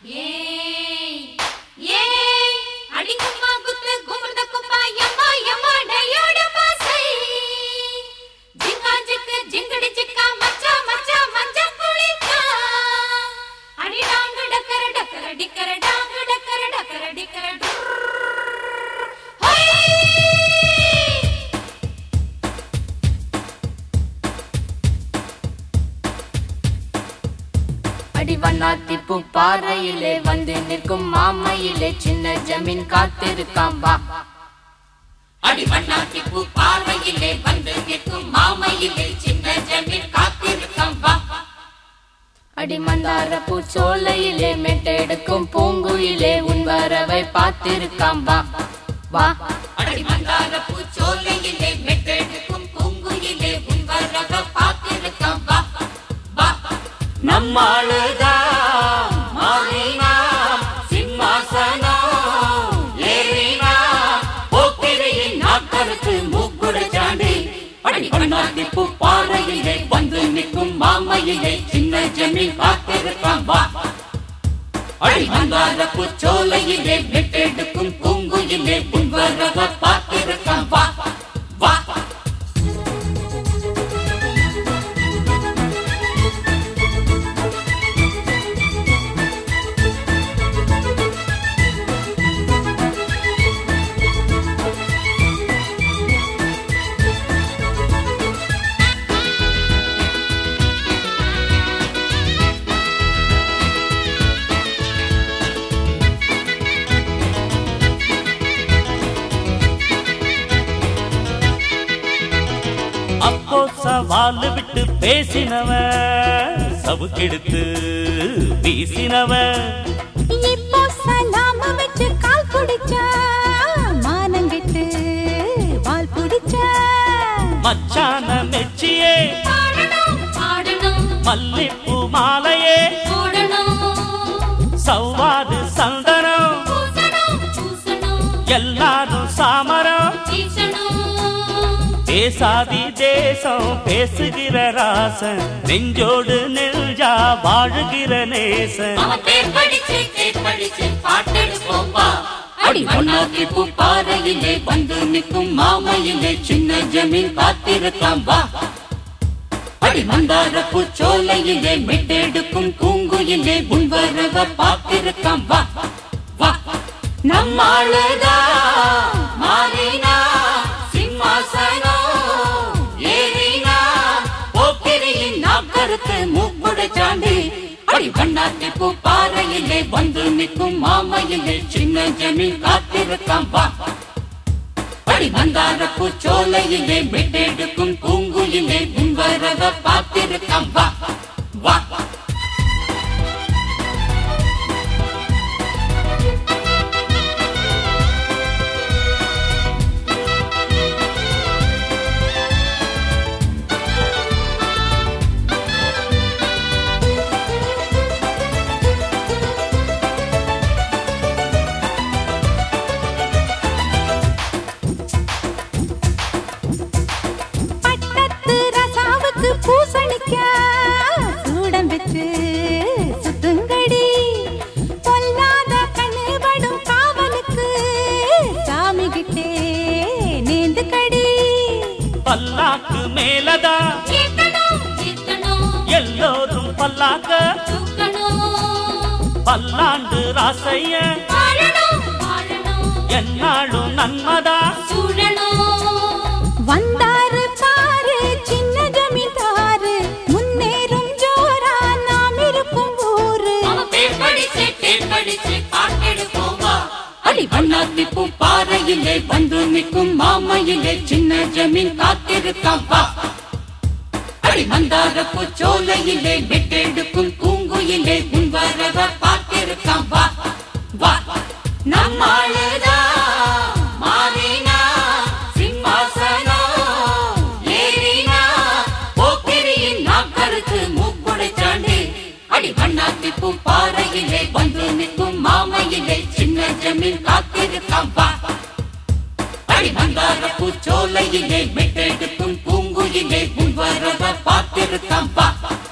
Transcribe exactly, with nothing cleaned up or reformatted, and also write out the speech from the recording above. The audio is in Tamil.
அடிவண்ணாத்திப்பு பாறையிலே வந்து நிற்கும் மாமையிலே சின்ன ஜமீன் காத்திருக்காம் வா. அடிவண்ணாத்திப்பு பாறையிலே வந்து நிற்கும் மாமையிலே சின்ன ஜமீன் காத்திருக்காம் வா. அடிமந்தார பூச்சோலையிலே மெட்டெடுக்கும் பூங்குயிலே உன் வரவை பார்த்திருக்காம் வா வா. அடிமந்தார பூச்சோலையிலே மெட்டெடுக்கும் பூங்குயிலே உன் வரவை பார்த்திருக்காம் வா வா. நம்மாளுதான் மாறினாம் சிம்மாசனம் ஏறினாம் போக்கிரியின் நாக்கருக்கு மூக்குடைச்சாண்டி. அடிவண்ணாத்திப்பு பாறையிலே வந்து நிற்கும் மாமையிலே சின்ன ஜமீன் காத்திருக்காம் வா. அடிமந்தார பூச்சோலையிலே மெட்டெடுக்கும் பூங்குயிலே உன் வரவை பார்த்திருக்காம் வா வா. அப்போ சவால் விட்டு பேசினவன் சவுக்கெடுத்து வீசினவன். இப்போ சலாம வச்சு கால் குடிச்சா மானங்கிட்டு வால் பிடிச்சா. மச்சான மெச்சியே மல்லிப்பூ மாலையே சவ்வாது சந்தனம் எல்லாரும் சாமரம். பேசாதி தேசம் பேசுகிற ராசன் நெஞ்சோடு நெஞ்சா வாழுகிற நேசன். அடிவண்ணாத்திப்பு பாறையிலே வந்து நிற்கும் மாமையிலே சின்ன ஜமீன் காத்திருக்காம் வா. அடிமந்தார பூச்சோலையிலே மெட்டெடுக்கும் பூங்குயிலே உன் வரவை பார்த்திருக்காம் வா வா. நம்மாளுதான் மாறினா சிம்மாசனம் ஏறினா போக்கிரியின் நாக்கருக்கு மூக்குடைச்சாண்டி. அடிவண்ணாத்திப்பு பாறையிலே வந்து நிற்கும் மாமையிலே சின்ன ஜமீன் காத்திருக்காம் வா. அடிமந்தார பூச்சோலையிலே மெட்டெடுக்கும் பூங்குயிலே உன் வரவை பார்த்திருக்காம் வா வா. பூசணிக்கா சூடம் வச்சு சுத்துங்கடி. பொல்லாத கண்ணுபடும் காவலுக்கு சாமி கிட்டே நேந்து கடி. பல்லாக்கு மேலதா எல்லோரும் பல்லாக்க பல்லாண்டு ராசைய என்னாலும் நன்மதா. வந்தாரு பாரு சின்ன ஜமீன்தாரு முன்னேறும் ஜோரா நாம் இருக்கும் ஊரு. அடிவண்ணாத்திப்பு பாறையிலே வந்து நிற்கும் மாமையிலே சின்ன ஜமீன் காத்திருக்காம் வா. அடிமந்தார பூச்சோலையிலே மெட்டெடுக்கும் பூங்குயிலே உன் வரவை பார்த்திருக்காம் வா வா. நம்மாளுதான் மாறினா சிம்மாசனம் ஏறினா போக்கிரியின் நாக்கருக்கு மூக்குடைச்சாண்டி. அடிவண்ணாத்திப்பு பாறையிலே வந்து நிற்கும் மாமையிலே சின்ன ஜமீன் காத்திருக்காம் வா. அடிமந்தார பூச்சோலையிலே மெட்டெடுக்கும் பூங்குயிலே உன் வரவை பார்த்திருக்காம் வா.